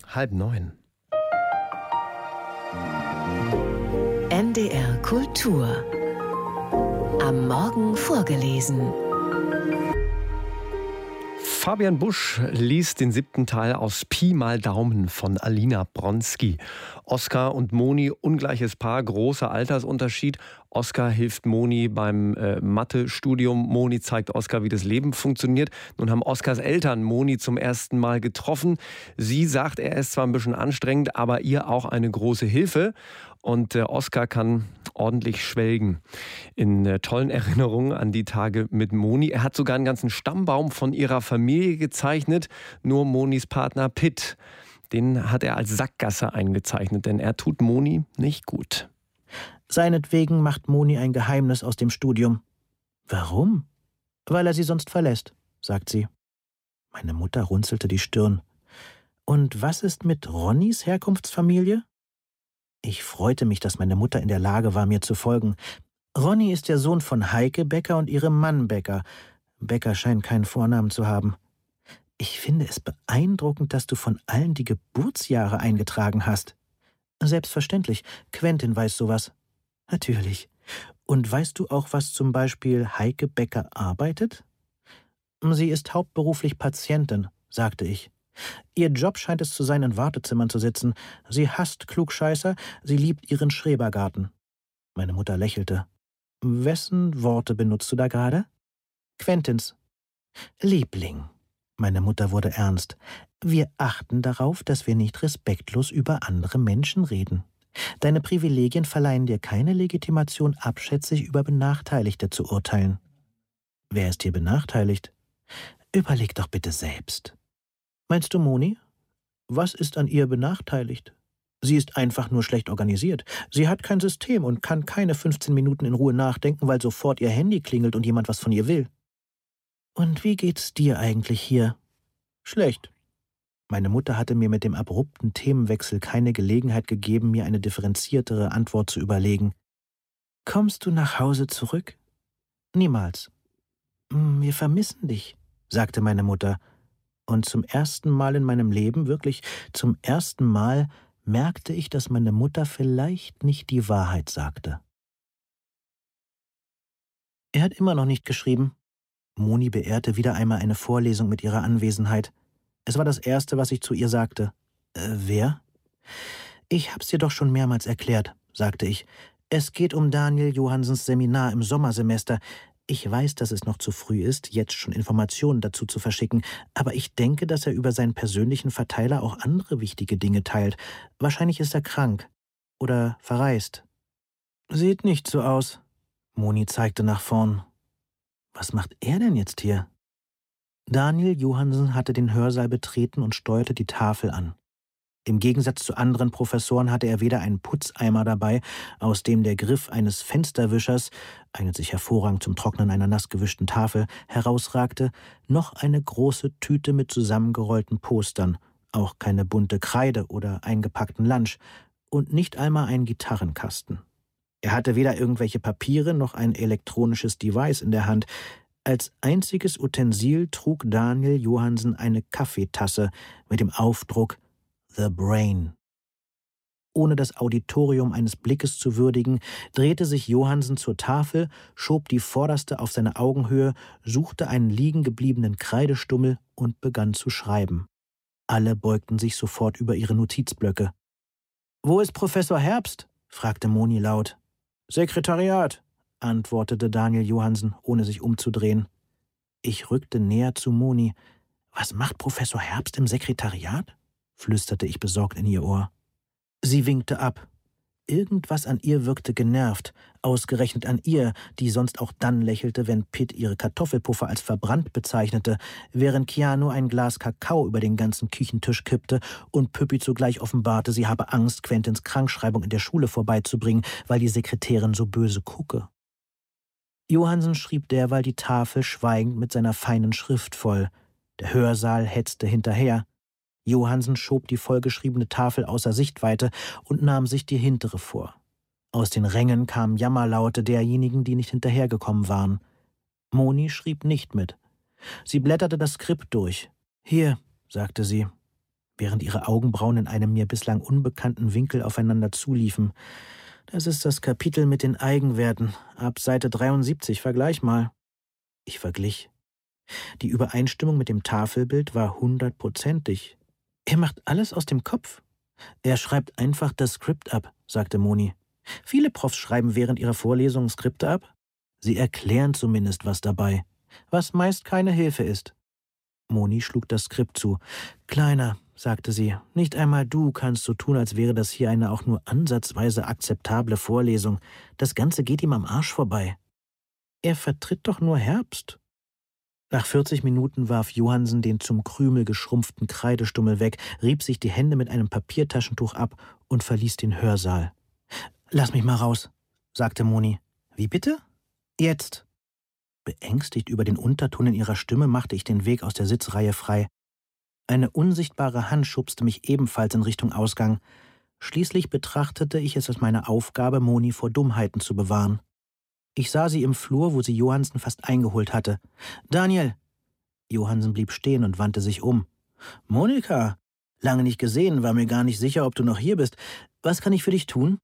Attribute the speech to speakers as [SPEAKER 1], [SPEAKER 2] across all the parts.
[SPEAKER 1] 8:30.
[SPEAKER 2] NDR Kultur. Am Morgen vorgelesen.
[SPEAKER 1] Fabian Busch liest den 7. Teil aus Pi mal Daumen von Alina Bronski. Oskar und Moni, ungleiches Paar, großer Altersunterschied. Oskar hilft Moni beim Mathe-Studium. Moni zeigt Oskar, wie das Leben funktioniert. Nun haben Oskars Eltern Moni zum ersten Mal getroffen. Sie sagt, er ist zwar ein bisschen anstrengend, aber ihr auch eine große Hilfe. Und Oskar kann ordentlich schwelgen in tollen Erinnerungen an die Tage mit Moni. Er hat sogar einen ganzen Stammbaum von ihrer Familie gezeichnet. Nur Monis Partner Pitt, den hat er als Sackgasse eingezeichnet, denn er tut Moni nicht gut.
[SPEAKER 3] Seinetwegen macht Moni ein Geheimnis aus dem Studium. Warum? Weil er sie sonst verlässt, sagt sie. Meine Mutter runzelte die Stirn. Und was ist mit Ronnys Herkunftsfamilie? Ich freute mich, dass meine Mutter in der Lage war, mir zu folgen. Ronny ist der Sohn von Heike Becker und ihrem Mann Becker. Becker scheint keinen Vornamen zu haben. Ich finde es beeindruckend, dass du von allen die Geburtsjahre eingetragen hast. Selbstverständlich, Quentin weiß sowas. Natürlich. Und weißt du auch, was zum Beispiel Heike Becker arbeitet? Sie ist hauptberuflich Patientin, sagte ich. Ihr Job scheint es zu sein, in Wartezimmern zu sitzen. Sie hasst Klugscheißer, sie liebt ihren Schrebergarten. Meine Mutter lächelte. Wessen Worte benutzt du da gerade? Quentins. Liebling. Meine Mutter wurde ernst. Wir achten darauf, dass wir nicht respektlos über andere Menschen reden. Deine Privilegien verleihen dir keine Legitimation, abschätzig über Benachteiligte zu urteilen. Wer ist hier benachteiligt? Überleg doch bitte selbst. Meinst du Moni? Was ist an ihr benachteiligt? Sie ist einfach nur schlecht organisiert. Sie hat kein System und kann keine 15 Minuten in Ruhe nachdenken, weil sofort ihr Handy klingelt und jemand was von ihr will. Und wie geht's dir eigentlich hier? Schlecht. Meine Mutter hatte mir mit dem abrupten Themenwechsel keine Gelegenheit gegeben, mir eine differenziertere Antwort zu überlegen. Kommst du nach Hause zurück? Niemals. Wir vermissen dich, sagte meine Mutter. Und zum ersten Mal in meinem Leben, wirklich zum ersten Mal, merkte ich, dass meine Mutter vielleicht nicht die Wahrheit sagte. Er hat immer noch nicht geschrieben. Moni beehrte wieder einmal eine Vorlesung mit ihrer Anwesenheit. Es war das Erste, was ich zu ihr sagte. Wer? Ich hab's dir doch schon mehrmals erklärt, sagte ich. Es geht um Daniel Johansens Seminar im Sommersemester. Ich weiß, dass es noch zu früh ist, jetzt schon Informationen dazu zu verschicken, aber ich denke, dass er über seinen persönlichen Verteiler auch andere wichtige Dinge teilt. Wahrscheinlich ist er krank oder verreist. Sieht nicht so aus. Moni zeigte nach vorn. Was macht er denn jetzt hier? Daniel Johansen hatte den Hörsaal betreten und steuerte die Tafel an. Im Gegensatz zu anderen Professoren hatte er weder einen Putzeimer dabei, aus dem der Griff eines Fensterwischers, eignet sich hervorragend zum Trocknen einer nassgewischten Tafel, herausragte, noch eine große Tüte mit zusammengerollten Postern, auch keine bunte Kreide oder eingepackten Lunch und nicht einmal einen Gitarrenkasten. Er hatte weder irgendwelche Papiere noch ein elektronisches Device in der Hand. Als einziges Utensil trug Daniel Johansen eine Kaffeetasse mit dem Aufdruck The Brain. Ohne das Auditorium eines Blickes zu würdigen, drehte sich Johansen zur Tafel, schob die vorderste auf seine Augenhöhe, suchte einen liegen gebliebenen Kreidestummel und begann zu schreiben. Alle beugten sich sofort über ihre Notizblöcke. »Wo ist Professor Herbst?« fragte Moni laut. »Sekretariat«, antwortete Daniel Johansen, ohne sich umzudrehen. Ich rückte näher zu Moni. »Was macht Professor Herbst im Sekretariat?« flüsterte ich besorgt in ihr Ohr. Sie winkte ab. Irgendwas an ihr wirkte genervt, ausgerechnet an ihr, die sonst auch dann lächelte, wenn Pitt ihre Kartoffelpuffer als verbrannt bezeichnete, während Keanu ein Glas Kakao über den ganzen Küchentisch kippte und Püppi zugleich offenbarte, sie habe Angst, Quentins Krankschreibung in der Schule vorbeizubringen, weil die Sekretärin so böse gucke. Johansen schrieb derweil die Tafel schweigend mit seiner feinen Schrift voll. Der Hörsaal hetzte hinterher. Johansen schob die vollgeschriebene Tafel außer Sichtweite und nahm sich die hintere vor. Aus den Rängen kamen Jammerlaute derjenigen, die nicht hinterhergekommen waren. Moni schrieb nicht mit. Sie blätterte das Skript durch. »Hier«, sagte sie. während ihre Augenbrauen in einem mir bislang unbekannten Winkel aufeinander zuliefen. »Das ist das Kapitel mit den Eigenwerten. Ab Seite 73, vergleich mal.« Ich verglich. Die Übereinstimmung mit dem Tafelbild war 100%ig. »Er macht alles aus dem Kopf.« »Er schreibt einfach das Skript ab«, sagte Moni. »Viele Profs schreiben während ihrer Vorlesungen Skripte ab. Sie erklären zumindest was dabei, was meist keine Hilfe ist.« Moni schlug das Skript zu. »Kleiner«, sagte sie, »nicht einmal du kannst so tun, als wäre das hier eine auch nur ansatzweise akzeptable Vorlesung. Das Ganze geht ihm am Arsch vorbei.« »Er vertritt doch nur Herbst.« Nach 40 Minuten warf Johannsen den zum Krümel geschrumpften Kreidestummel weg, rieb sich die Hände mit einem Papiertaschentuch ab und verließ den Hörsaal. »Lass mich mal raus«, sagte Moni. »Wie bitte?« »Jetzt.« Beängstigt über den Unterton in ihrer Stimme machte ich den Weg aus der Sitzreihe frei. Eine unsichtbare Hand schubste mich ebenfalls in Richtung Ausgang. Schließlich betrachtete ich es als meine Aufgabe, Moni vor Dummheiten zu bewahren. Ich sah sie im Flur, wo sie Johannsen fast eingeholt hatte. »Daniel!« Johannsen blieb stehen und wandte sich um. »Monika! Lange nicht gesehen, war mir gar nicht sicher, ob du noch hier bist. Was kann ich für dich tun?«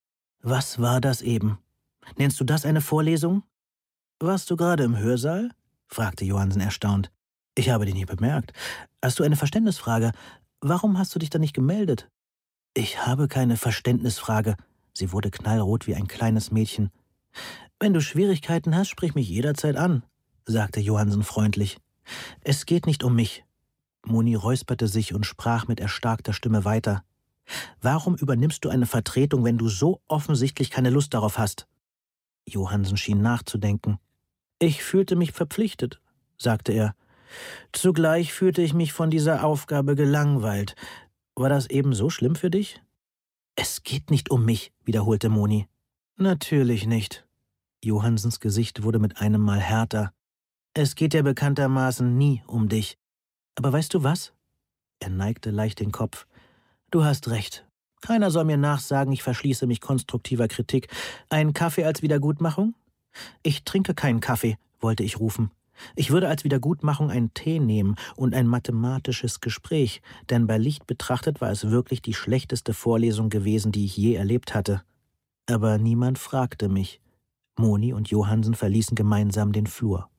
[SPEAKER 3] »Was war das eben? Nennst du das eine Vorlesung?« »Warst du gerade im Hörsaal?« fragte Johannsen erstaunt. »Ich habe dich nicht bemerkt. Hast du eine Verständnisfrage? Warum hast du dich da nicht gemeldet?« »Ich habe keine Verständnisfrage.« Sie wurde knallrot wie ein kleines Mädchen. »Wenn du Schwierigkeiten hast, sprich mich jederzeit an«, sagte Johannsen freundlich. »Es geht nicht um mich.« Moni räusperte sich und sprach mit erstarkter Stimme weiter. »Warum übernimmst du eine Vertretung, wenn du so offensichtlich keine Lust darauf hast?« Johannsen schien nachzudenken. »Ich fühlte mich verpflichtet«, sagte er. »Zugleich fühlte ich mich von dieser Aufgabe gelangweilt. War das eben so schlimm für dich?« »Es geht nicht um mich«, wiederholte Moni. »Natürlich nicht.« Johannsens Gesicht wurde mit einem Mal härter. »Es geht ja bekanntermaßen nie um dich. Aber weißt du was?« Er neigte leicht den Kopf. »Du hast recht. Keiner soll mir nachsagen, ich verschließe mich konstruktiver Kritik. Ein Kaffee als Wiedergutmachung?« »Ich trinke keinen Kaffee«, wollte ich rufen. Ich würde als Wiedergutmachung einen Tee nehmen und ein mathematisches Gespräch, denn bei Licht betrachtet war es wirklich die schlechteste Vorlesung gewesen, die ich je erlebt hatte. Aber niemand fragte mich. Moni und Johannsen verließen gemeinsam den Flur.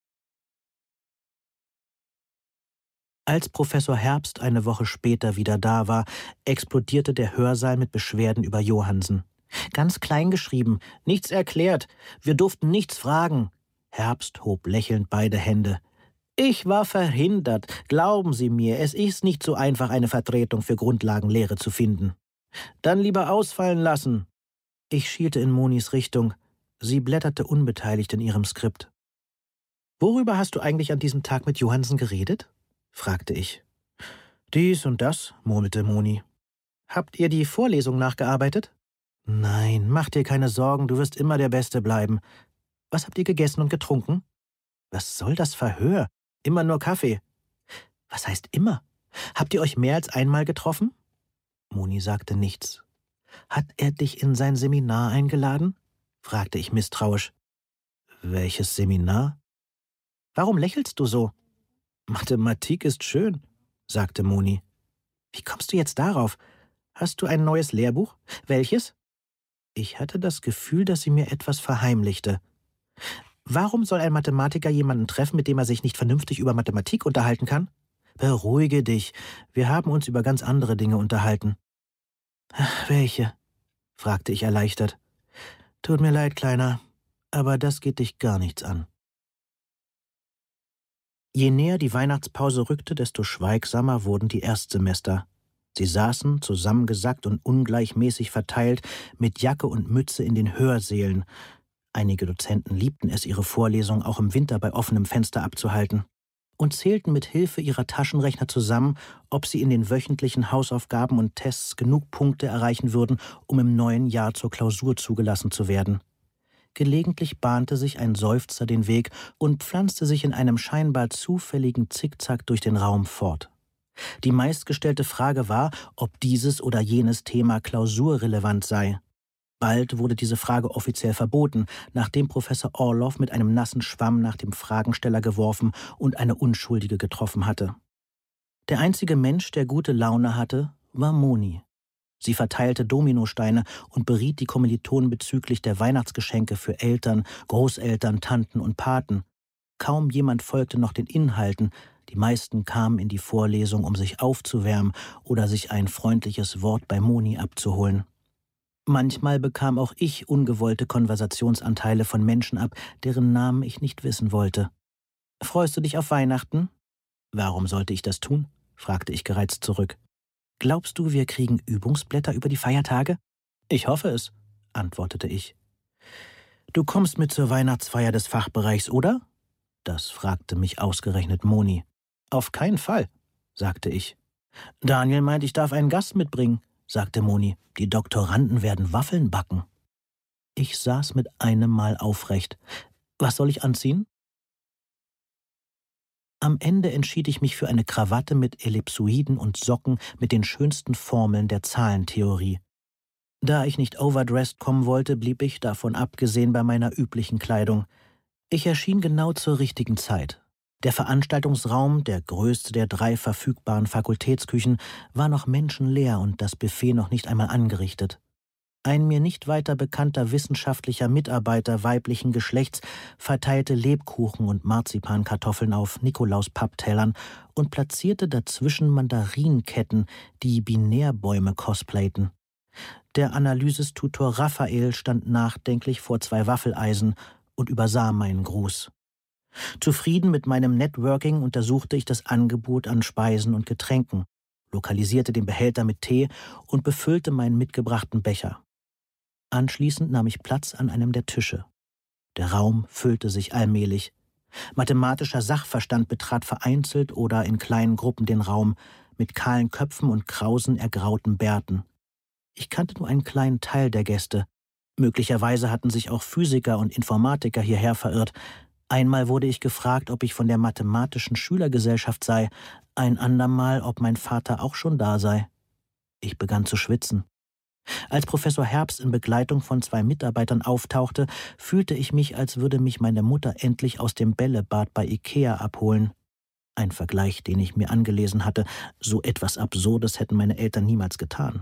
[SPEAKER 3] Als Professor Herbst eine Woche später wieder da war, explodierte der Hörsaal mit Beschwerden über Johannsen. »Ganz klein geschrieben, nichts erklärt, wir durften nichts fragen.« Herbst hob lächelnd beide Hände. »Ich war verhindert. Glauben Sie mir, es ist nicht so einfach, eine Vertretung für Grundlagenlehre zu finden. Dann lieber ausfallen lassen.« Ich schielte in Monis Richtung. Sie blätterte unbeteiligt in ihrem Skript. »Worüber hast du eigentlich an diesem Tag mit Johannsen geredet?« fragte ich. »Dies und das«, murmelte Moni. »Habt ihr die Vorlesung nachgearbeitet?« »Nein, mach dir keine Sorgen, du wirst immer der Beste bleiben. Was habt ihr gegessen und getrunken?« »Was soll das Verhör? Immer nur Kaffee.« »Was heißt immer? Habt ihr euch mehr als einmal getroffen?« Moni sagte nichts. »Hat er dich in sein Seminar eingeladen?« fragte ich misstrauisch. »Welches Seminar?« »Warum lächelst du so?« »Mathematik ist schön«, sagte Moni. »Wie kommst du jetzt darauf? Hast du ein neues Lehrbuch? Welches?« Ich hatte das Gefühl, dass sie mir etwas verheimlichte. »Warum soll ein Mathematiker jemanden treffen, mit dem er sich nicht vernünftig über Mathematik unterhalten kann?« »Beruhige dich, wir haben uns über ganz andere Dinge unterhalten.« »Ach, welche?« fragte ich erleichtert. »Tut mir leid, Kleiner, aber das geht dich gar nichts an.« Je näher die Weihnachtspause rückte, desto schweigsamer wurden die Erstsemester. Sie saßen, zusammengesackt und ungleichmäßig verteilt, mit Jacke und Mütze in den Hörsälen. Einige Dozenten liebten es, ihre Vorlesung auch im Winter bei offenem Fenster abzuhalten und zählten mit Hilfe ihrer Taschenrechner zusammen, ob sie in den wöchentlichen Hausaufgaben und Tests genug Punkte erreichen würden, um im neuen Jahr zur Klausur zugelassen zu werden. Gelegentlich bahnte sich ein Seufzer den Weg und pflanzte sich in einem scheinbar zufälligen Zickzack durch den Raum fort. Die meistgestellte Frage war, ob dieses oder jenes Thema klausurrelevant sei. Bald wurde diese Frage offiziell verboten, nachdem Professor Orloff mit einem nassen Schwamm nach dem Fragensteller geworfen und eine Unschuldige getroffen hatte. Der einzige Mensch, der gute Laune hatte, war Moni. Sie verteilte Dominosteine und beriet die Kommilitonen bezüglich der Weihnachtsgeschenke für Eltern, Großeltern, Tanten und Paten. Kaum jemand folgte noch den Inhalten, die meisten kamen in die Vorlesung, um sich aufzuwärmen oder sich ein freundliches Wort bei Moni abzuholen. Manchmal bekam auch ich ungewollte Konversationsanteile von Menschen ab, deren Namen ich nicht wissen wollte. »Freust du dich auf Weihnachten?« »Warum sollte ich das tun?« fragte ich gereizt zurück. »Glaubst du, wir kriegen Übungsblätter über die Feiertage?« »Ich hoffe es«, antwortete ich. »Du kommst mit zur Weihnachtsfeier des Fachbereichs, oder?« Das fragte mich ausgerechnet Moni. »Auf keinen Fall«, sagte ich. »Daniel meint, ich darf einen Gast mitbringen«, sagte Moni. »Die Doktoranden werden Waffeln backen.« Ich saß mit einem Mal aufrecht. »Was soll ich anziehen?« Am Ende entschied ich mich für eine Krawatte mit Ellipsoiden und Socken mit den schönsten Formeln der Zahlentheorie. Da ich nicht overdressed kommen wollte, blieb ich, davon abgesehen, bei meiner üblichen Kleidung. Ich erschien genau zur richtigen Zeit. Der Veranstaltungsraum, der größte der 3 verfügbaren Fakultätsküchen, war noch menschenleer und das Buffet noch nicht einmal angerichtet. Ein mir nicht weiter bekannter wissenschaftlicher Mitarbeiter weiblichen Geschlechts verteilte Lebkuchen und Marzipankartoffeln auf Nikolaus-Papptellern und platzierte dazwischen Mandarinenketten, die Binärbäume cosplayten. Der Analysistutor Raphael stand nachdenklich vor 2 Waffeleisen und übersah meinen Gruß. Zufrieden mit meinem Networking untersuchte ich das Angebot an Speisen und Getränken, lokalisierte den Behälter mit Tee und befüllte meinen mitgebrachten Becher. Anschließend nahm ich Platz an einem der Tische. Der Raum füllte sich allmählich. Mathematischer Sachverstand betrat vereinzelt oder in kleinen Gruppen den Raum, mit kahlen Köpfen und krausen, ergrauten Bärten. Ich kannte nur einen kleinen Teil der Gäste. Möglicherweise hatten sich auch Physiker und Informatiker hierher verirrt. Einmal wurde ich gefragt, ob ich von der mathematischen Schülergesellschaft sei, ein andermal, ob mein Vater auch schon da sei. Ich begann zu schwitzen. Als Professor Herbst in Begleitung von 2 Mitarbeitern auftauchte, fühlte ich mich, als würde mich meine Mutter endlich aus dem Bällebad bei Ikea abholen. Ein Vergleich, den ich mir angelesen hatte. So etwas Absurdes hätten meine Eltern niemals getan.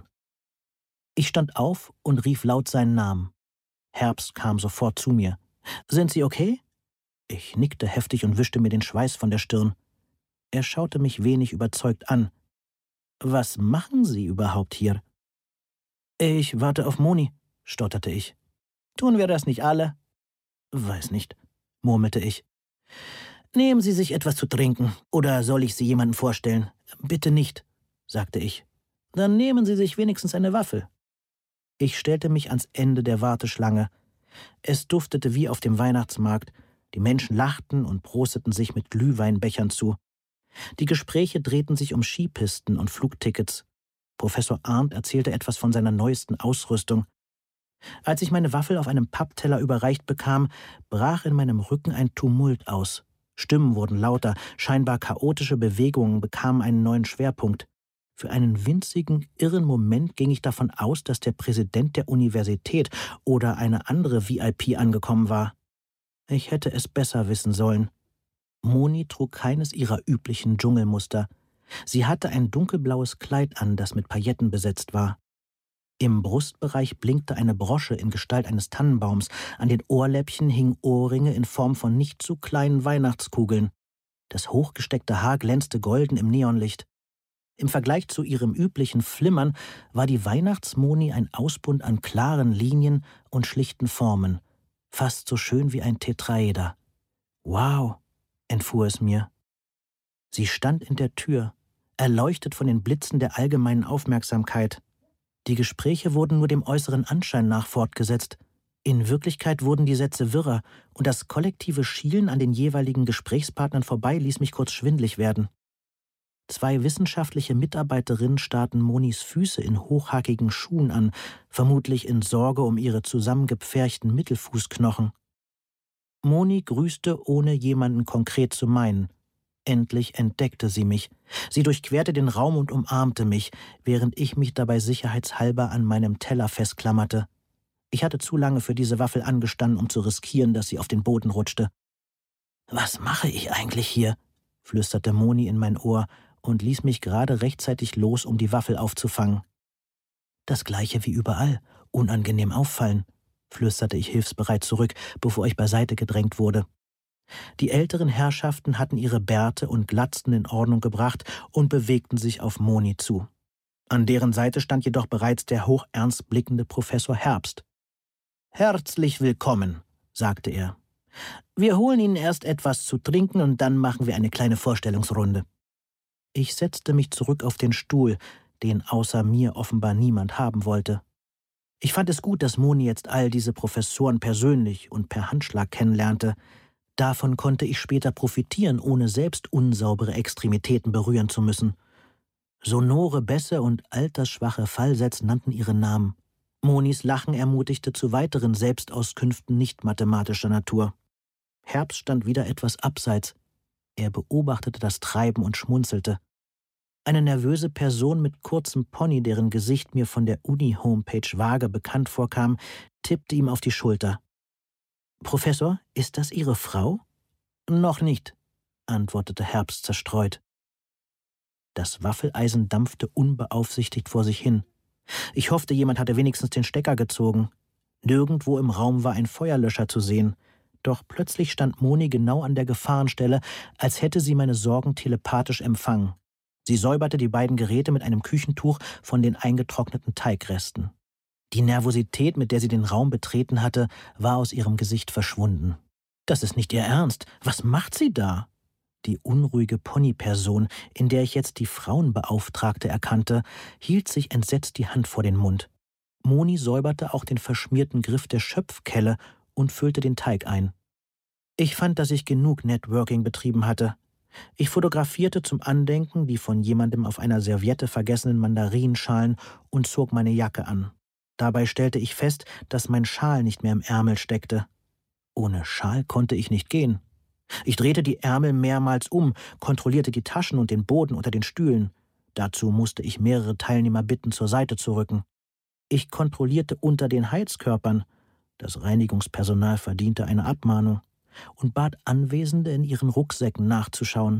[SPEAKER 3] Ich stand auf und rief laut seinen Namen. Herbst kam sofort zu mir. »Sind Sie okay?« Ich nickte heftig und wischte mir den Schweiß von der Stirn. Er schaute mich wenig überzeugt an. »Was machen Sie überhaupt hier?« »Ich warte auf Moni«, stotterte ich. »Tun wir das nicht alle?« »Weiß nicht«, murmelte ich. »Nehmen Sie sich etwas zu trinken, oder soll ich Sie jemandem vorstellen?« »Bitte nicht«, sagte ich. »Dann nehmen Sie sich wenigstens eine Waffel.« Ich stellte mich ans Ende der Warteschlange. Es duftete wie auf dem Weihnachtsmarkt. Die Menschen lachten und prosteten sich mit Glühweinbechern zu. Die Gespräche drehten sich um Skipisten und Flugtickets. Professor Arndt erzählte etwas von seiner neuesten Ausrüstung. Als ich meine Waffel auf einem Pappteller überreicht bekam, brach in meinem Rücken ein Tumult aus. Stimmen wurden lauter, scheinbar chaotische Bewegungen bekamen einen neuen Schwerpunkt. Für einen winzigen, irren Moment ging ich davon aus, dass der Präsident der Universität oder eine andere VIP angekommen war. Ich hätte es besser wissen sollen. Moni trug keines ihrer üblichen Dschungelmuster. Sie hatte ein dunkelblaues Kleid an, das mit Pailletten besetzt war. Im Brustbereich blinkte eine Brosche in Gestalt eines Tannenbaums, an den Ohrläppchen hingen Ohrringe in Form von nicht zu kleinen Weihnachtskugeln. Das hochgesteckte Haar glänzte golden im Neonlicht. Im Vergleich zu ihrem üblichen Flimmern war die Weihnachtsmoni ein Ausbund an klaren Linien und schlichten Formen, fast so schön wie ein Tetraeder. »Wow«, entfuhr es mir. Sie stand in der Tür, erleuchtet von den Blitzen der allgemeinen Aufmerksamkeit. Die Gespräche wurden nur dem äußeren Anschein nach fortgesetzt. In Wirklichkeit wurden die Sätze wirrer, und das kollektive Schielen an den jeweiligen Gesprächspartnern vorbei ließ mich kurz schwindlig werden. 2 wissenschaftliche Mitarbeiterinnen starrten Monis Füße in hochhackigen Schuhen an, vermutlich in Sorge um ihre zusammengepferchten Mittelfußknochen. Moni grüßte, ohne jemanden konkret zu meinen. Endlich entdeckte sie mich. Sie durchquerte den Raum und umarmte mich, während ich mich dabei sicherheitshalber an meinem Teller festklammerte. Ich hatte zu lange für diese Waffel angestanden, um zu riskieren, dass sie auf den Boden rutschte. »Was mache ich eigentlich hier?« flüsterte Moni in mein Ohr und ließ mich gerade rechtzeitig los, um die Waffel aufzufangen. »Das Gleiche wie überall, unangenehm auffallen«, flüsterte ich hilfsbereit zurück, bevor ich beiseite gedrängt wurde. Die älteren Herrschaften hatten ihre Bärte und Glatzen in Ordnung gebracht und bewegten sich auf Moni zu. An deren Seite stand jedoch bereits der hochernst blickende Professor Herbst. »Herzlich willkommen«, sagte er. »Wir holen Ihnen erst etwas zu trinken und dann machen wir eine kleine Vorstellungsrunde.« Ich setzte mich zurück auf den Stuhl, den außer mir offenbar niemand haben wollte. Ich fand es gut, dass Moni jetzt all diese Professoren persönlich und per Handschlag kennenlernte. Davon konnte ich später profitieren, ohne selbst unsaubere Extremitäten berühren zu müssen. Sonore Bässe und altersschwache Fallsätze nannten ihre Namen. Monis Lachen ermutigte zu weiteren Selbstauskünften nicht mathematischer Natur. Herbst stand wieder etwas abseits. Er beobachtete das Treiben und schmunzelte. Eine nervöse Person mit kurzem Pony, deren Gesicht mir von der Uni-Homepage vage bekannt vorkam, tippte ihm auf die Schulter. »Professor, ist das Ihre Frau?« »Noch nicht«, antwortete Herbst zerstreut. Das Waffeleisen dampfte unbeaufsichtigt vor sich hin. Ich hoffte, jemand hatte wenigstens den Stecker gezogen. Nirgendwo im Raum war ein Feuerlöscher zu sehen. Doch plötzlich stand Moni genau an der Gefahrenstelle, als hätte sie meine Sorgen telepathisch empfangen. Sie säuberte die beiden Geräte mit einem Küchentuch von den eingetrockneten Teigresten. Die Nervosität, mit der sie den Raum betreten hatte, war aus ihrem Gesicht verschwunden. »Das ist nicht Ihr Ernst. Was macht sie da?« Die unruhige Ponyperson, in der ich jetzt die Frauenbeauftragte erkannte, hielt sich entsetzt die Hand vor den Mund. Moni säuberte auch den verschmierten Griff der Schöpfkelle und füllte den Teig ein. Ich fand, dass ich genug Networking betrieben hatte. Ich fotografierte zum Andenken die von jemandem auf einer Serviette vergessenen Mandarinenschalen und zog meine Jacke an. Dabei stellte ich fest, dass mein Schal nicht mehr im Ärmel steckte. Ohne Schal konnte ich nicht gehen. Ich drehte die Ärmel mehrmals um, kontrollierte die Taschen und den Boden unter den Stühlen. Dazu musste ich mehrere Teilnehmer bitten, zur Seite zu rücken. Ich kontrollierte unter den Heizkörpern. Das Reinigungspersonal verdiente eine Abmahnung. Und bat Anwesende, in ihren Rucksäcken nachzuschauen.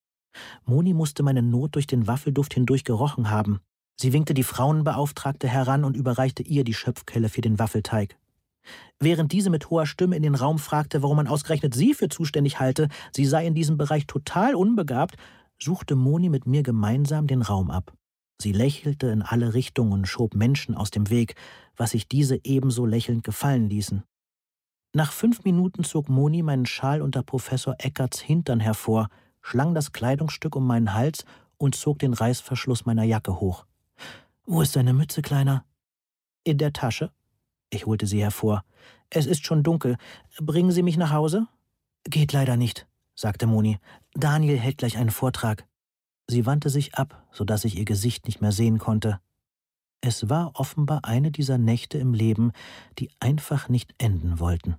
[SPEAKER 3] Moni musste meine Not durch den Waffelduft hindurch gerochen haben. Sie winkte die Frauenbeauftragte heran und überreichte ihr die Schöpfkelle für den Waffelteig. Während diese mit hoher Stimme in den Raum fragte, warum man ausgerechnet sie für zuständig halte, sie sei in diesem Bereich total unbegabt, suchte Moni mit mir gemeinsam den Raum ab. Sie lächelte in alle Richtungen und schob Menschen aus dem Weg, was sich diese ebenso lächelnd gefallen ließen. Nach 5 Minuten zog Moni meinen Schal unter Professor Eckerts Hintern hervor, schlang das Kleidungsstück um meinen Hals und zog den Reißverschluss meiner Jacke hoch. »Wo ist deine Mütze, Kleiner?« »In der Tasche.« Ich holte sie hervor. »Es ist schon dunkel. Bringen Sie mich nach Hause?« »Geht leider nicht«, sagte Moni. »Daniel hält gleich einen Vortrag.« Sie wandte sich ab, sodass ich ihr Gesicht nicht mehr sehen konnte. Es war offenbar eine dieser Nächte im Leben, die einfach nicht enden wollten.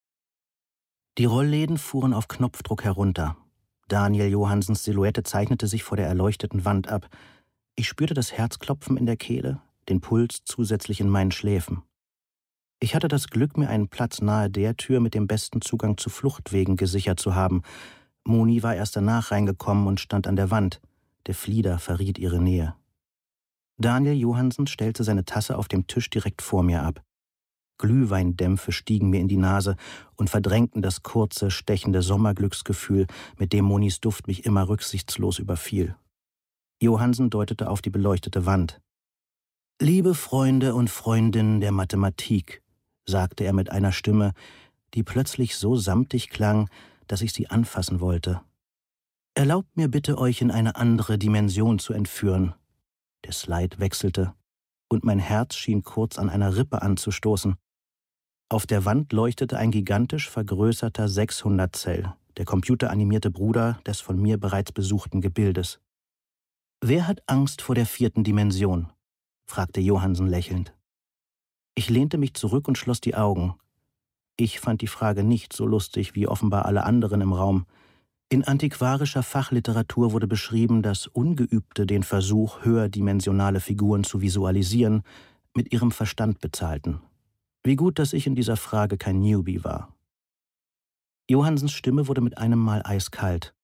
[SPEAKER 3] Die Rollläden fuhren auf Knopfdruck herunter. Daniel Johansens Silhouette zeichnete sich vor der erleuchteten Wand ab. Ich spürte das Herzklopfen in der Kehle, den Puls zusätzlich in meinen Schläfen. Ich hatte das Glück, mir einen Platz nahe der Tür mit dem besten Zugang zu Fluchtwegen gesichert zu haben. Moni war erst danach reingekommen und stand an der Wand. Der Flieder verriet ihre Nähe. Daniel Johansen stellte seine Tasse auf dem Tisch direkt vor mir ab. Glühweindämpfe stiegen mir in die Nase und verdrängten das kurze, stechende Sommerglücksgefühl, mit dem Monis Duft mich immer rücksichtslos überfiel. Johansen deutete auf die beleuchtete Wand. »Liebe Freunde und Freundinnen der Mathematik«, sagte er mit einer Stimme, die plötzlich so samtig klang, dass ich sie anfassen wollte. »Erlaubt mir bitte, euch in eine andere Dimension zu entführen.« Der Slide wechselte, und mein Herz schien kurz an einer Rippe anzustoßen. Auf der Wand leuchtete ein gigantisch vergrößerter 600-Zell, der computeranimierte Bruder des von mir bereits besuchten Gebildes. »Wer hat Angst vor der 4. Dimension?« fragte Johansen lächelnd. Ich lehnte mich zurück und schloss die Augen. Ich fand die Frage nicht so lustig wie offenbar alle anderen im Raum. In antiquarischer Fachliteratur wurde beschrieben, dass Ungeübte den Versuch, höherdimensionale Figuren zu visualisieren, mit ihrem Verstand bezahlten. Wie gut, dass ich in dieser Frage kein Newbie war. Johansens Stimme wurde mit einem Mal eiskalt.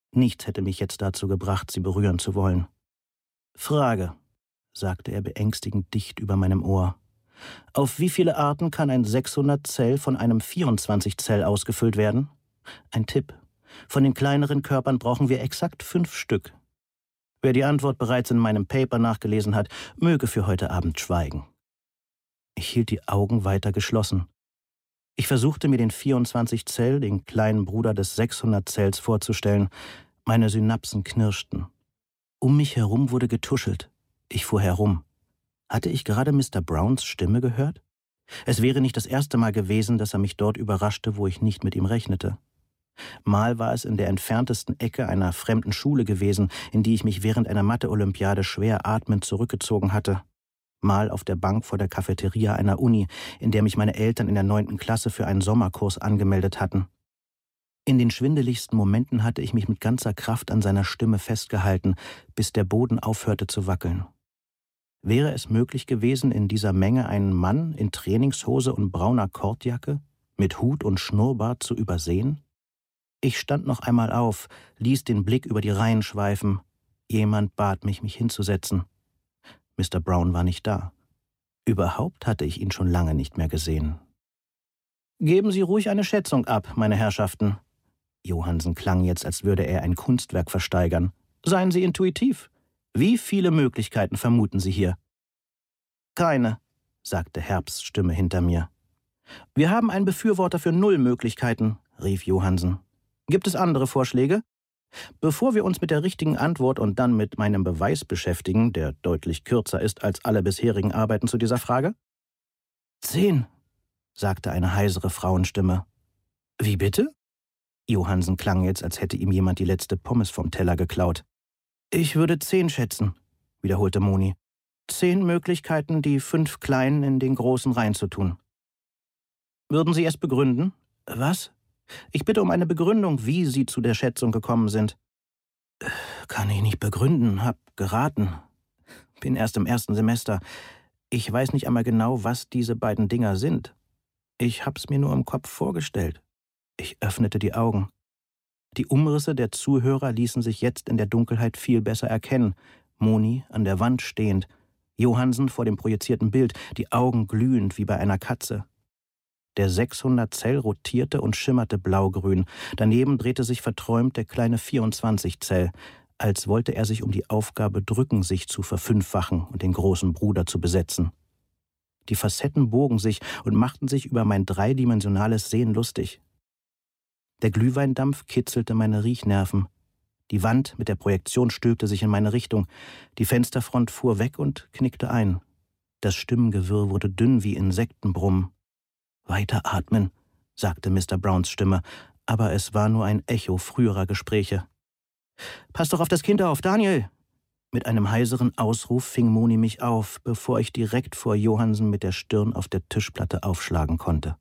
[SPEAKER 3] Nichts hätte mich jetzt dazu gebracht, sie berühren zu wollen. »Frage«, sagte er beängstigend dicht über meinem Ohr. »Auf wie viele Arten kann ein 600-Zell von einem 24-Zell ausgefüllt werden? Ein Tipp. Von den kleineren Körpern brauchen wir exakt 5 Stück. Wer die Antwort bereits in meinem Paper nachgelesen hat, möge für heute Abend schweigen.« Ich hielt die Augen weiter geschlossen. Ich versuchte mir den 24-Zell, den kleinen Bruder des 600-Zells, vorzustellen. Meine Synapsen knirschten. Um mich herum wurde getuschelt. Ich fuhr herum. Hatte ich gerade Mr. Browns Stimme gehört? Es wäre nicht das erste Mal gewesen, dass er mich dort überraschte, wo ich nicht mit ihm rechnete. Mal war es in der entferntesten Ecke einer fremden Schule gewesen, in die ich mich während einer Mathe-Olympiade schwer atmend zurückgezogen hatte. Mal auf der Bank vor der Cafeteria einer Uni, in der mich meine Eltern in der 9. Klasse für einen Sommerkurs angemeldet hatten. In den schwindeligsten Momenten hatte ich mich mit ganzer Kraft an seiner Stimme festgehalten, bis der Boden aufhörte zu wackeln. Wäre es möglich gewesen, in dieser Menge einen Mann in Trainingshose und brauner Kordjacke, mit Hut und Schnurrbart zu übersehen? Ich stand noch einmal auf, ließ den Blick über die Reihen schweifen. Jemand bat mich hinzusetzen. Mr. Brown war nicht da. Überhaupt hatte ich ihn schon lange nicht mehr gesehen. »Geben Sie ruhig eine Schätzung ab, meine Herrschaften.« Johansen klang jetzt, als würde er ein Kunstwerk versteigern. »Seien Sie intuitiv. Wie viele Möglichkeiten vermuten Sie hier?« »Keine«, sagte Herbsts Stimme hinter mir. »Wir haben einen Befürworter für 0 Möglichkeiten«, rief Johansen. »Gibt es andere Vorschläge? Bevor wir uns mit der richtigen Antwort und dann mit meinem Beweis beschäftigen, der deutlich kürzer ist als alle bisherigen Arbeiten zu dieser Frage?« »10«, sagte eine heisere Frauenstimme. »Wie bitte?« Johansen klang jetzt, als hätte ihm jemand die letzte Pommes vom Teller geklaut. »Ich würde 10 schätzen«, wiederholte Moni. 10 Möglichkeiten, die 5 Kleinen in den Großen reinzutun. »Würden Sie es begründen?« »Was?« »Ich bitte um eine Begründung, wie Sie zu der Schätzung gekommen sind.« »Kann ich nicht begründen, hab geraten. Bin erst im 1. Semester. Ich weiß nicht einmal genau, was diese beiden Dinger sind. Ich hab's mir nur im Kopf vorgestellt.« Ich öffnete die Augen. Die Umrisse der Zuhörer ließen sich jetzt in der Dunkelheit viel besser erkennen. Moni an der Wand stehend, Johansen vor dem projizierten Bild, die Augen glühend wie bei einer Katze. Der 600-Zell rotierte und schimmerte blaugrün. Daneben drehte sich verträumt der kleine 24-Zell, als wollte er sich um die Aufgabe drücken, sich zu verfünffachen und den großen Bruder zu besetzen. Die Facetten bogen sich und machten sich über mein dreidimensionales Sehen lustig. Der Glühweindampf kitzelte meine Riechnerven. Die Wand mit der Projektion stülpte sich in meine Richtung. Die Fensterfront fuhr weg und knickte ein. Das Stimmengewirr wurde dünn wie Insektenbrummen. »Weiter atmen«, sagte Mr. Browns Stimme, aber es war nur ein Echo früherer Gespräche. »Pass doch auf das Kind auf, Daniel!« Mit einem heiseren Ausruf fing Moni mich auf, bevor ich direkt vor Johansen mit der Stirn auf der Tischplatte aufschlagen konnte.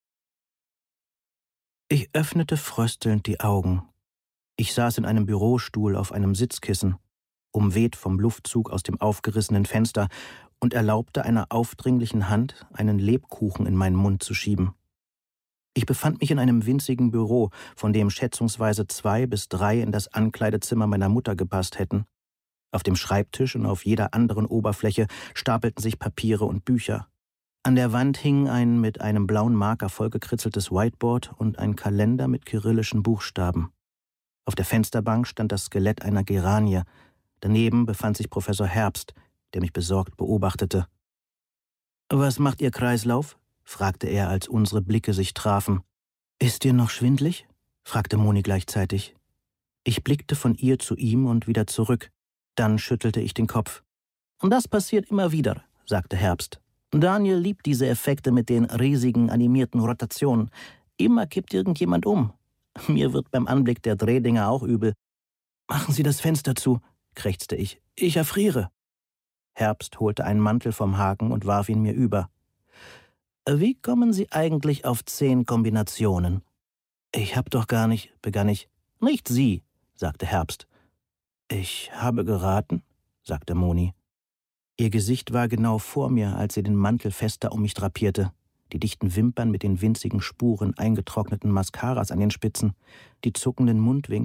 [SPEAKER 3] Ich öffnete fröstelnd die Augen. Ich saß in einem Bürostuhl auf einem Sitzkissen, umweht vom Luftzug aus dem aufgerissenen Fenster, und erlaubte einer aufdringlichen Hand, einen Lebkuchen in meinen Mund zu schieben. Ich befand mich in einem winzigen Büro, von dem schätzungsweise 2 bis 3 in das Ankleidezimmer meiner Mutter gepasst hätten. Auf dem Schreibtisch und auf jeder anderen Oberfläche stapelten sich Papiere und Bücher. An der Wand hing ein mit einem blauen Marker vollgekritzeltes Whiteboard und ein Kalender mit kyrillischen Buchstaben. Auf der Fensterbank stand das Skelett einer Geranie. Daneben befand sich Professor Herbst, der mich besorgt beobachtete. »Was macht Ihr Kreislauf?« fragte er, als unsere Blicke sich trafen. »Ist dir noch schwindlig?« fragte Moni gleichzeitig. Ich blickte von ihr zu ihm und wieder zurück. Dann schüttelte ich den Kopf. »Das passiert immer wieder«, sagte Herbst. »Daniel liebt diese Effekte mit den riesigen animierten Rotationen. Immer kippt irgendjemand um. Mir wird beim Anblick der Drehdinger auch übel.« »Machen Sie das Fenster zu«, krächzte ich. »Ich erfriere.« Herbst holte einen Mantel vom Haken und warf ihn mir über. »Wie kommen Sie eigentlich auf 10 Kombinationen?« »Ich hab doch gar nicht«, begann ich. »Nicht Sie«, sagte Herbst. »Ich habe geraten«, sagte Moni. Ihr Gesicht war genau vor mir, als sie den Mantel fester um mich drapierte. Die dichten Wimpern mit den winzigen Spuren eingetrockneten Mascaras an den Spitzen, die zuckenden Mundwinkel,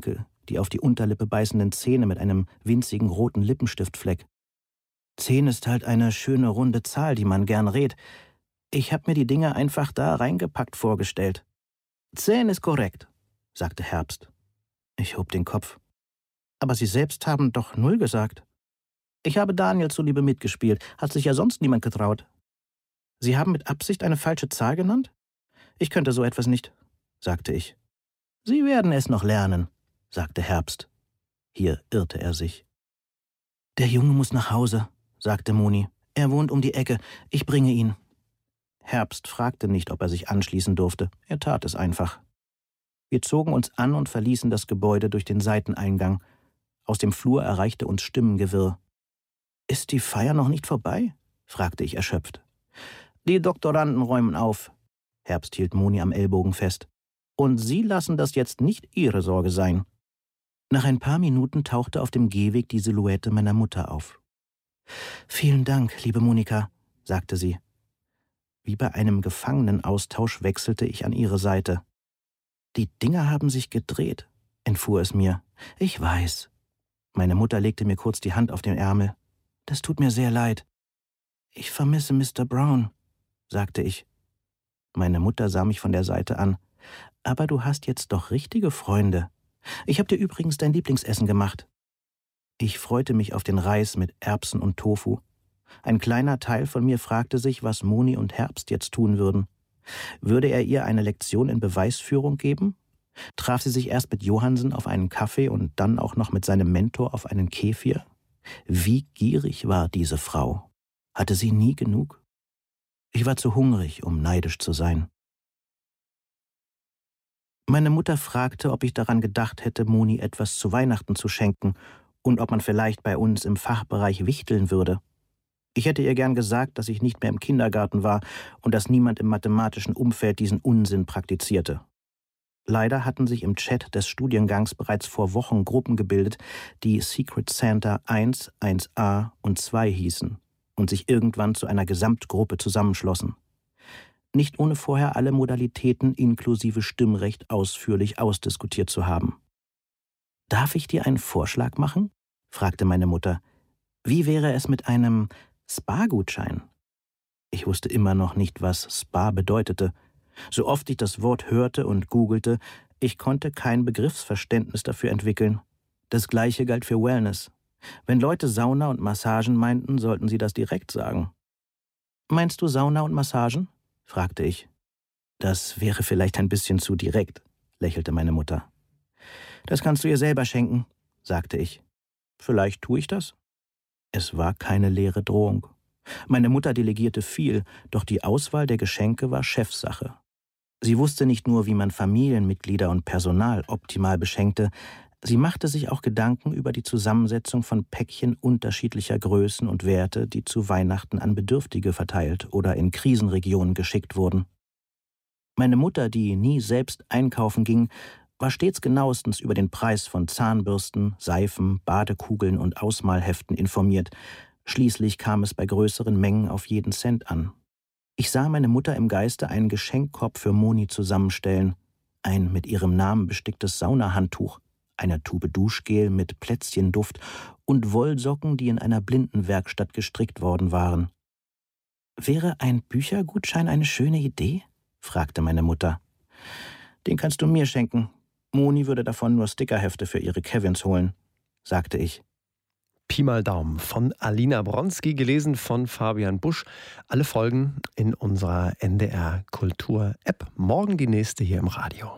[SPEAKER 3] die auf die Unterlippe beißenden Zähne mit einem winzigen roten Lippenstiftfleck. 10 ist halt eine schöne runde Zahl, die man gern rät. Ich hab mir die Dinge einfach da reingepackt vorgestellt. 10 ist korrekt, sagte Herbst. Ich hob den Kopf. Aber Sie selbst haben doch 0 gesagt. Ich habe Daniel zuliebe mitgespielt, hat sich ja sonst niemand getraut. Sie haben mit Absicht eine falsche Zahl genannt? Ich könnte so etwas nicht, sagte ich. Sie werden es noch lernen, sagte Herbst. Hier irrte er sich. Der Junge muss nach Hause, sagte Moni. Er wohnt um die Ecke. Ich bringe ihn. Herbst fragte nicht, ob er sich anschließen durfte. Er tat es einfach. Wir zogen uns an und verließen das Gebäude durch den Seiteneingang. Aus dem Flur erreichte uns Stimmengewirr. »Ist die Feier noch nicht vorbei?« fragte ich erschöpft. »Die Doktoranden räumen auf.« Herbst hielt Moni am Ellbogen fest. »Und Sie lassen das jetzt nicht Ihre Sorge sein.« Nach ein paar Minuten tauchte auf dem Gehweg die Silhouette meiner Mutter auf. »Vielen Dank, liebe Monika«, sagte sie. Wie bei einem Gefangenenaustausch wechselte ich an ihre Seite. »Die Dinger haben sich gedreht«, entfuhr es mir. »Ich weiß.« Meine Mutter legte mir kurz die Hand auf den Ärmel. »Das tut mir sehr leid. Ich vermisse Mr. Brown«, sagte ich. Meine Mutter sah mich von der Seite an. »Aber du hast jetzt doch richtige Freunde. Ich habe dir übrigens dein Lieblingsessen gemacht.« Ich freute mich auf den Reis mit Erbsen und Tofu. Ein kleiner Teil von mir fragte sich, was Moni und Herbst jetzt tun würden. Würde er ihr eine Lektion in Beweisführung geben? Traf sie sich erst mit Johansen auf einen Kaffee und dann auch noch mit seinem Mentor auf einen Kefir? Wie gierig war diese Frau? Hatte sie nie genug? Ich war zu hungrig, um neidisch zu sein. Meine Mutter fragte, ob ich daran gedacht hätte, Moni etwas zu Weihnachten zu schenken und ob man vielleicht bei uns im Fachbereich wichteln würde. Ich hätte ihr gern gesagt, dass ich nicht mehr im Kindergarten war und dass niemand im mathematischen Umfeld diesen Unsinn praktizierte. Leider hatten sich im Chat des Studiengangs bereits vor Wochen Gruppen gebildet, die Secret Santa 1, 1a und 2 hießen und sich irgendwann zu einer Gesamtgruppe zusammenschlossen. Nicht ohne vorher alle Modalitäten inklusive Stimmrecht ausführlich ausdiskutiert zu haben. »Darf ich dir einen Vorschlag machen?« fragte meine Mutter. »Wie wäre es mit einem Spa-Gutschein?« Ich wusste immer noch nicht, was Spa bedeutete. So oft ich das Wort hörte und googelte, ich konnte kein Begriffsverständnis dafür entwickeln. Das Gleiche galt für Wellness. Wenn Leute Sauna und Massagen meinten, sollten sie das direkt sagen. »Meinst du Sauna und Massagen?« fragte ich. »Das wäre vielleicht ein bisschen zu direkt«, lächelte meine Mutter. »Das kannst du ihr selber schenken«, sagte ich. »Vielleicht tue ich das?« Es war keine leere Drohung. Meine Mutter delegierte viel, doch die Auswahl der Geschenke war Chefsache. Sie wusste nicht nur, wie man Familienmitglieder und Personal optimal beschenkte, sie machte sich auch Gedanken über die Zusammensetzung von Päckchen unterschiedlicher Größen und Werte, die zu Weihnachten an Bedürftige verteilt oder in Krisenregionen geschickt wurden. Meine Mutter, die nie selbst einkaufen ging, war stets genauestens über den Preis von Zahnbürsten, Seifen, Badekugeln und Ausmalheften informiert. Schließlich kam es bei größeren Mengen auf jeden Cent an. Ich sah meine Mutter im Geiste einen Geschenkkorb für Moni zusammenstellen, ein mit ihrem Namen besticktes Saunahandtuch, eine Tube Duschgel mit Plätzchenduft und Wollsocken, die in einer Blindenwerkstatt gestrickt worden waren. »Wäre ein Büchergutschein eine schöne Idee?« fragte meine Mutter. »Den kannst du mir schenken. Moni würde davon nur Stickerhefte für ihre Kevins holen«, sagte ich.
[SPEAKER 1] Pi mal Daumen von Alina Bronski, gelesen von Fabian Busch. Alle Folgen in unserer NDR Kultur App. Morgen die nächste hier im Radio.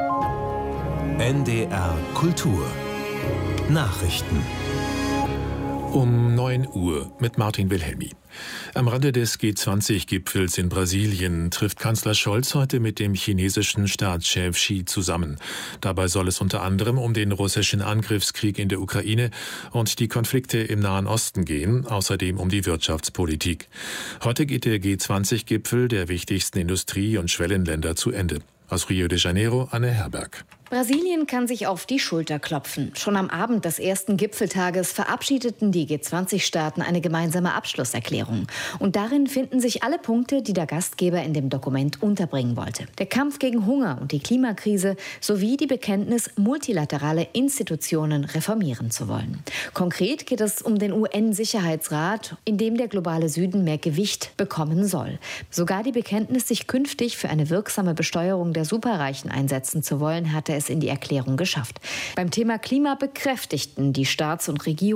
[SPEAKER 4] NDR Kultur Nachrichten
[SPEAKER 5] um 9 Uhr mit Martin Wilhelmi. Am Rande des G20-Gipfels in Brasilien trifft Kanzler Scholz heute mit dem chinesischen Staatschef Xi zusammen. Dabei soll es unter anderem um den russischen Angriffskrieg in der Ukraine und die Konflikte im Nahen Osten gehen, außerdem um die Wirtschaftspolitik. Heute geht der G20-Gipfel der wichtigsten Industrie- und Schwellenländer zu Ende. Aus Rio de Janeiro, Anne Herberg.
[SPEAKER 6] Brasilien kann sich auf die Schulter klopfen. Schon am Abend des ersten Gipfeltages verabschiedeten die G20-Staaten eine gemeinsame Abschlusserklärung. Und darin finden sich alle Punkte, die der Gastgeber in dem Dokument unterbringen wollte. Der Kampf gegen Hunger und die Klimakrise sowie die Bekenntnis, multilaterale Institutionen reformieren zu wollen. Konkret geht es um den UN-Sicherheitsrat, in dem der globale Süden mehr Gewicht bekommen soll. Sogar die Bekenntnis, sich künftig für eine wirksame Besteuerung der Superreichen einsetzen zu wollen, hatte es in die Erklärung geschafft. Beim Thema Klima bekräftigten die Staats- und Regierungen